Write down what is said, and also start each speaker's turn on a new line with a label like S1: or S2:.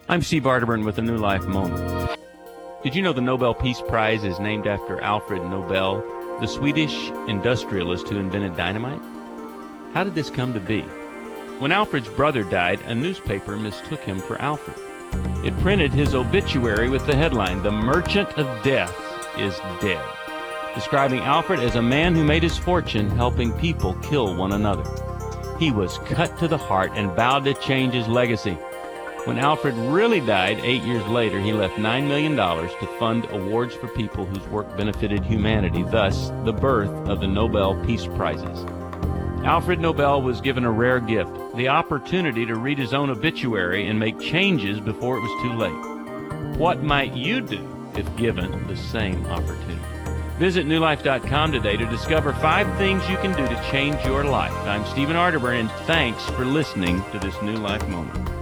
S1: I'm Steve Arterburn with a New Life Moment. Did you know the Nobel Peace Prize is named after Alfred Nobel, the Swedish industrialist who invented dynamite? How did this come to be? When Alfred's brother died, a newspaper mistook him for Alfred. It printed his obituary with the headline, "The Merchant of Death is Dead," describing Alfred as a man who made his fortune helping people kill one another. He was cut to the heart and vowed to change his legacy. When Alfred really died 8 years later, he left $9 million to fund awards for people whose work benefited humanity, thus the birth of the Nobel Peace Prizes. Alfred Nobel was given a rare gift, the opportunity to read his own obituary and make changes before it was too late. What might you do if given the same opportunity? Visit newlife.com today to discover 5 things you can do to change your life. I'm Stephen Arterburn, and thanks for listening to this New Life Moment.